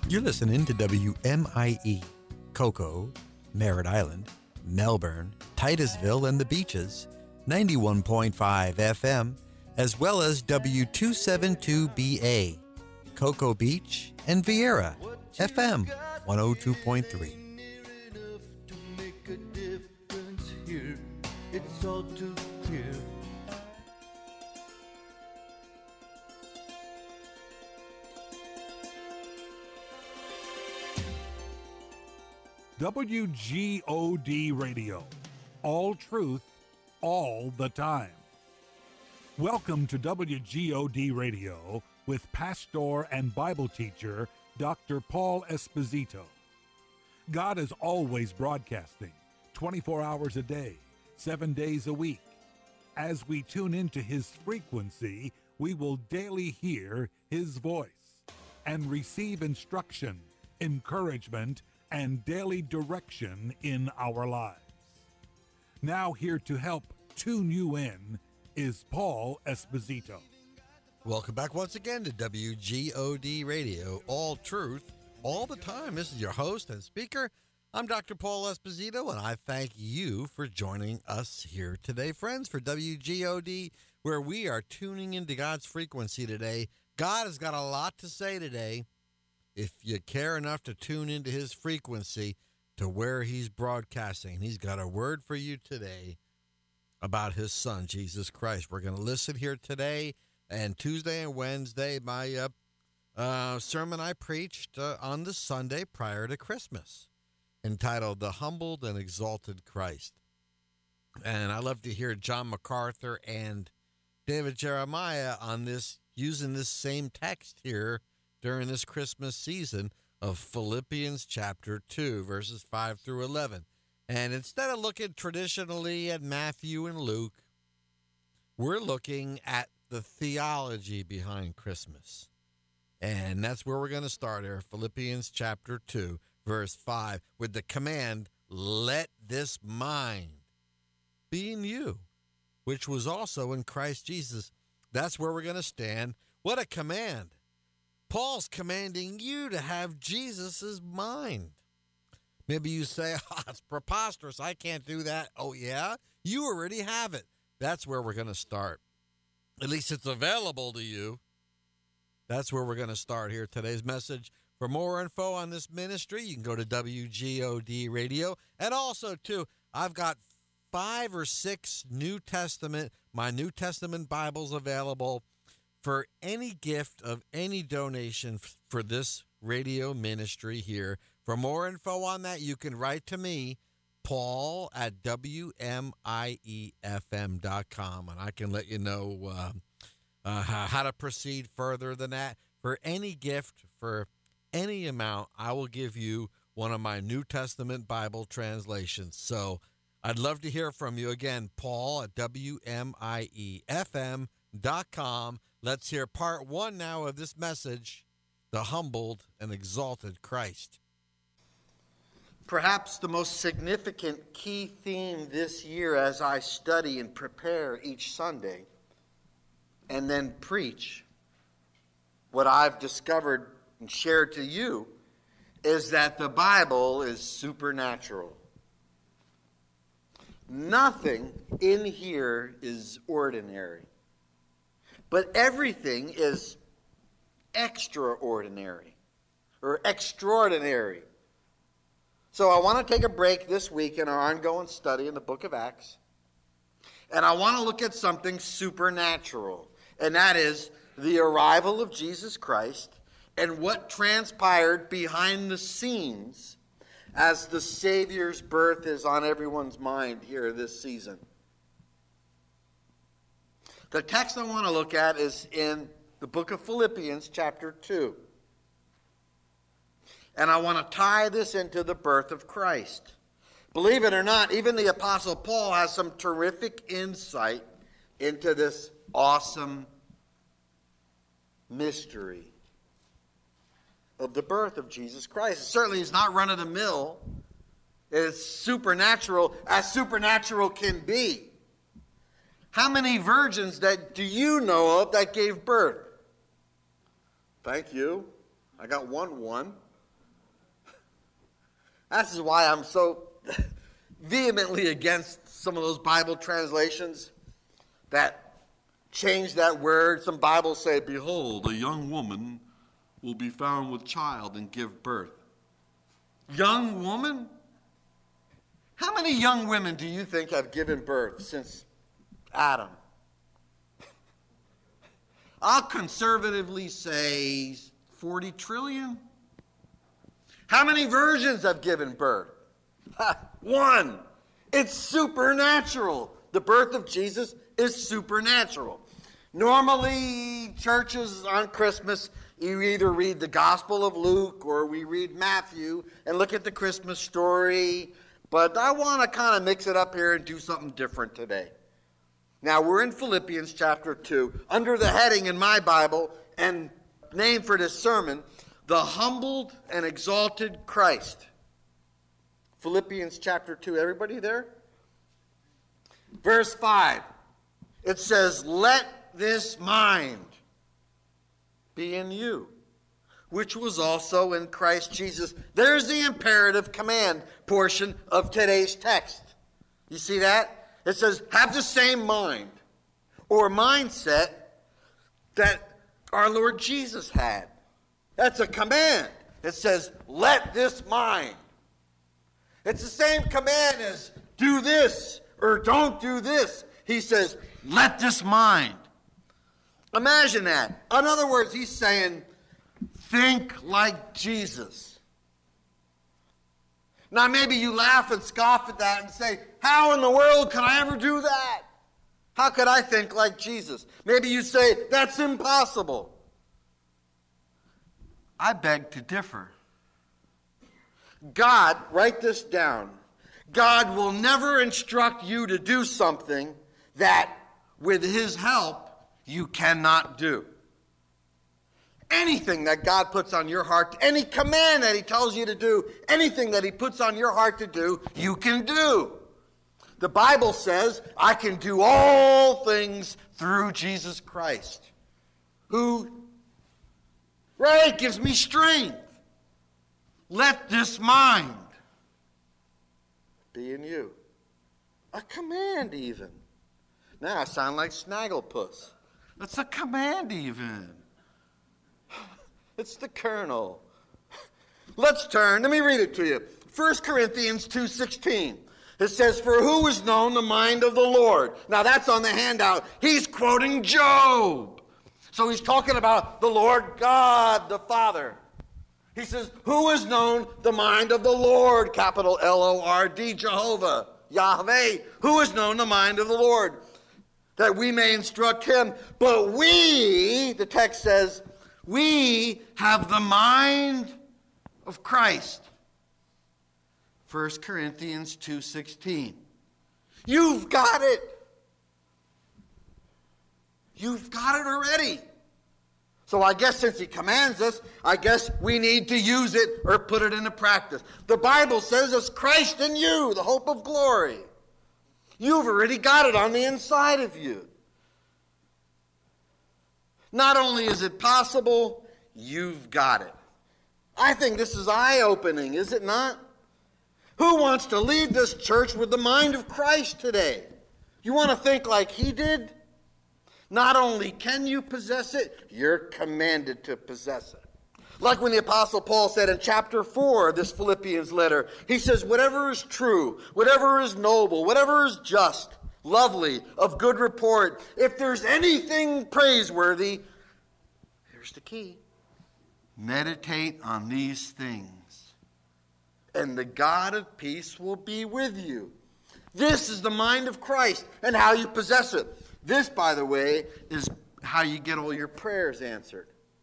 You're listening to WMIE, Cocoa, Merritt Island, Melbourne, Titusville, and the Beaches, 91.5 FM, as well as W272BA, Cocoa Beach, and Vieira, FM 102.3. It's all too clear. WGOD Radio. All truth, all the time. Welcome to WGOD Radio with pastor and Bible teacher Dr. Paul Esposito. God is always broadcasting, 24 hours a day, 7 days a week. As we tune into His frequency, we will daily hear His voice and receive instruction, encouragement, and daily direction in our lives. Now here to help tune you in is Paul Esposito. Welcome back once again to WGOD Radio, all truth, all the time. This is your host and speaker. I'm Dr. Paul Esposito, and I thank you for joining us here today, friends, for WGOD, where we are tuning into God's frequency today. God has got a lot to say today. If you care enough to tune into His frequency to where He's broadcasting, He's got a word for you today about His Son, Jesus Christ. We're going to listen here today and Tuesday and Wednesday, my sermon I preached on the Sunday prior to Christmas, entitled The Humbled and Exalted Christ. And I love to hear John MacArthur and David Jeremiah on this, using this same text here during this Christmas season of Philippians chapter 2, verses 5 through 11. And instead of looking traditionally at Matthew and Luke, we're looking at the theology behind Christmas. And that's where we're going to start here, Philippians chapter 2, verse 5, with the command, let this mind be in you, which was also in Christ Jesus. That's where we're going to stand. What a command. Paul's commanding you to have Jesus's mind. Maybe you say, oh, it's preposterous. I can't do that. Oh, yeah? You already have it. That's where we're going to start. At least it's available to you. That's where we're going to start here. Today's message. For more info on this ministry, you can go to WGOD Radio. And also, too, I've got 5 or 6 my New Testament Bibles available for any gift of any donation for this radio ministry here. For more info on that, you can write to me, Paul at WMIEFM.com, and I can let you know how to proceed further than that. For any gift, for any amount, I will give you one of my New Testament Bible translations. So I'd love to hear from you. Again, Paul at WMIEFM.com. Let's hear part 1 now of this message, The Humbled and Exalted Christ. Perhaps the most significant key theme this year as I study and prepare each Sunday and then preach what I've discovered and shared to you is that the Bible is supernatural. Nothing in here is ordinary. But everything is extraordinary or extraordinary. So I want to take a break this week in our ongoing study in the book of Acts. And I want to look at something supernatural. And that is the arrival of Jesus Christ and what transpired behind the scenes as the Savior's birth is on everyone's mind here this season. The text I want to look at is in the book of Philippians, chapter 2. And I want to tie this into the birth of Christ. Believe it or not, even the Apostle Paul has some terrific insight into this awesome mystery of the birth of Jesus Christ. It certainly is not run-of-the-mill. It's supernatural, as supernatural can be. How many virgins do you know of that gave birth? Thank you. I got one. This is why I'm so vehemently against some of those Bible translations that change that word. Some Bibles say, behold, a young woman will be found with child and give birth. Young woman? How many young women do you think have given birth since Adam? I'll conservatively say 40 trillion. How many virgins have given birth? One. It's supernatural. The birth of Jesus is supernatural. Normally, churches on Christmas, you either read the Gospel of Luke or we read Matthew and look at the Christmas story. But I want to kind of mix it up here and do something different today. Now, we're in Philippians chapter 2, under the heading in my Bible and name for this sermon, The Humbled and Exalted Christ. Philippians chapter 2. Everybody there? Verse 5. It says, let this mind be in you, which was also in Christ Jesus. There's the imperative command portion of today's text. You see that? It says, have the same mind or mindset that our Lord Jesus had. That's a command. It says, let this mind. It's the same command as do this or don't do this. He says, let this mind. Imagine that. In other words, he's saying, think like Jesus. Now, maybe you laugh and scoff at that and say, how in the world can I ever do that? How could I think like Jesus? Maybe you say, that's impossible. I beg to differ. God, write this down, God will never instruct you to do something that, with his help, you cannot do. Anything that God puts on your heart, any command that he tells you to do, anything that he puts on your heart to do, you can do. The Bible says, I can do all things through Jesus Christ, who, gives me strength. Let this mind be in you. A command even. Now I sound like Snagglepuss. That's a command even. It's the Colonel. Let's turn. Let me read it to you. 1 Corinthians 2:16. It says, for who has known the mind of the Lord? Now that's on the handout. He's quoting Job. So he's talking about the Lord God, the Father. He says, who has known the mind of the Lord? Capital L-O-R-D, Jehovah, Yahweh. Who has known the mind of the Lord? That we may instruct him. But we, the text says, we have the mind of Christ. 1 Corinthians 2:16. You've got it. You've got it already. So I guess since he commands us, I guess we need to use it or put it into practice. The Bible says it's Christ in you, the hope of glory. You've already got it on the inside of you. Not only is it possible, you've got it. I think this is eye-opening, is it not? Who wants to lead this church with the mind of Christ today? You want to think like he did? Not only can you possess it, you're commanded to possess it. Like when the Apostle Paul said in chapter 4 of this Philippians letter, he says, whatever is true, whatever is noble, whatever is just, lovely, of good report, if there's anything praiseworthy, here's the key. Meditate on these things, and the God of peace will be with you. This is the mind of Christ and how you possess it. This, by the way, is how you get all your prayers answered.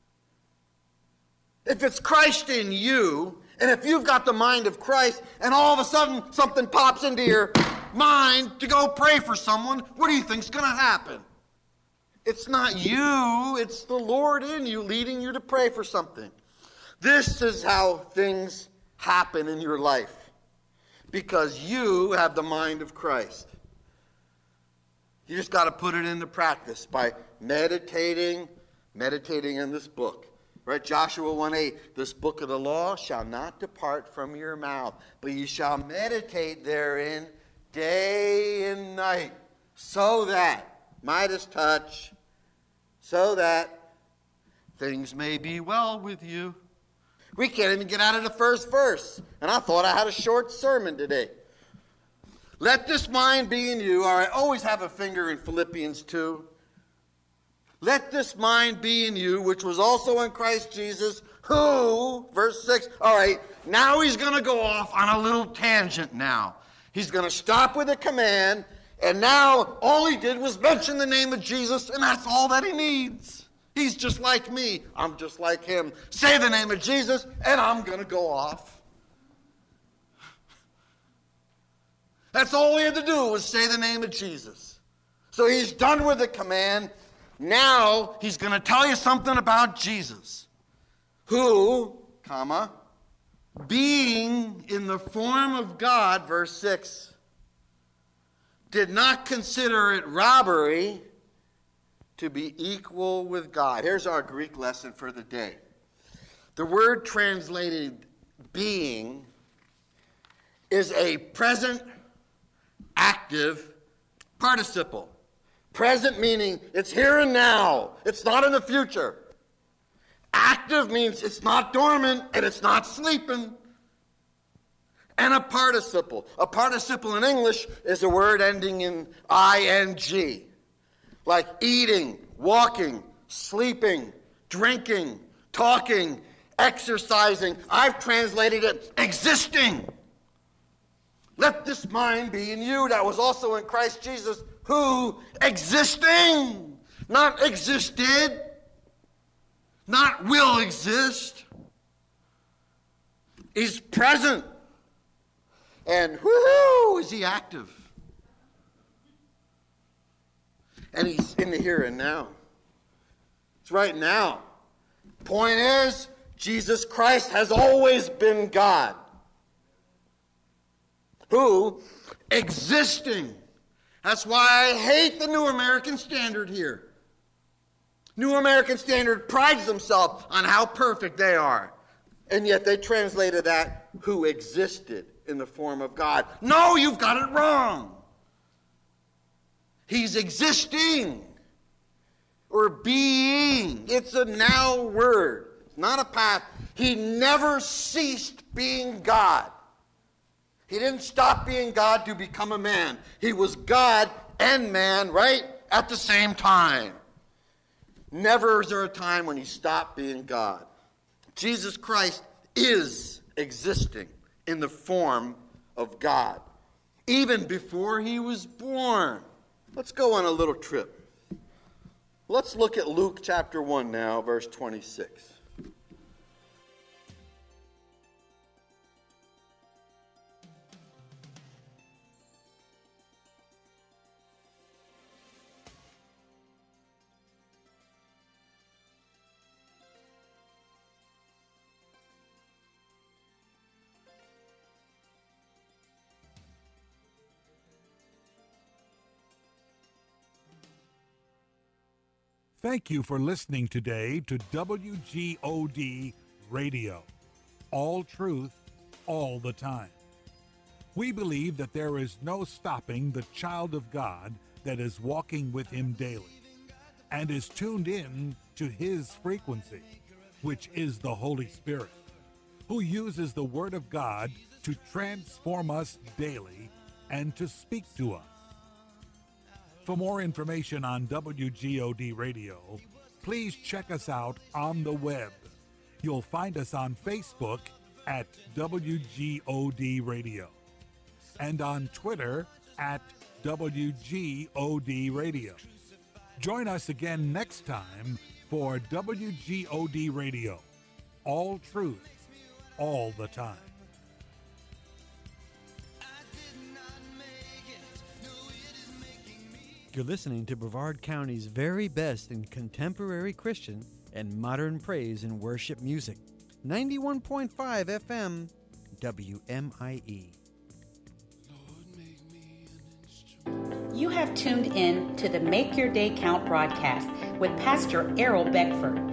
If it's Christ in you, and if you've got the mind of Christ, and all of a sudden something pops into your mind to go pray for someone, what do you think's going to happen? It's not you, it's the Lord in you leading you to pray for something. This is how things happen in your life, because you have the mind of Christ. You just got to put it into practice by meditating in this book. Right? Joshua 1:8, this book of the law shall not depart from your mouth, but you shall meditate therein day and night, so that, Midas touch, so that things may be well with you. We can't even get out of the first verse, and I thought I had a short sermon today. Let this mind be in you. All right, always have a finger in Philippians 2. Let this mind be in you, which was also in Christ Jesus, who, verse 6, all right, now he's going to go off on a little tangent now. He's going to stop with a command, and now all he did was mention the name of Jesus, and that's all that he needs. He's just like me. I'm just like him. Say the name of Jesus, and I'm going to go off. That's all he had to do was say the name of Jesus. So he's done with the command. Now he's going to tell you something about Jesus, who, comma, being in the form of God, verse 6, did not consider it robbery to be equal with God. Here's our Greek lesson for the day. The word translated being is a present active participle. Present meaning it's here and now. It's not in the future. Active means it's not dormant and it's not sleeping. And a participle. A participle in English is a word ending in ing. Like eating, walking, sleeping, drinking, talking, exercising. I've translated it existing. Let this mind be in you that was also in Christ Jesus, who existing, not existed, not will exist, is present. And whoo, is he active. And he's in the here and now. It's right now. Point is, Jesus Christ has always been God. Who? Existing. That's why I hate the New American Standard here. New American Standard prides themselves on how perfect they are. And yet they translated that, who existed in the form of God. No, you've got it wrong. He's existing or being. It's a now word. It's not a past. He never ceased being God. He didn't stop being God to become a man. He was God and man, right, at the same time. Never is there a time when he stopped being God. Jesus Christ is existing in the form of God, even before he was born. Let's go on a little trip. Let's look at Luke chapter 1 now, verse 26. Thank you for listening today to WGOD Radio. All truth, all the time. We believe that there is no stopping the child of God that is walking with him daily and is tuned in to his frequency, which is the Holy Spirit, who uses the Word of God to transform us daily and to speak to us. For more information on WGOD Radio, please check us out on the web. You'll find us on Facebook at WGOD Radio and on Twitter at WGOD Radio. Join us again next time for WGOD Radio. All truth, all the time. You're listening to Brevard County's very best in contemporary Christian and modern praise and worship music. 91.5 FM, WMIE. You have tuned in to the Make Your Day Count broadcast with Pastor Errol Beckford.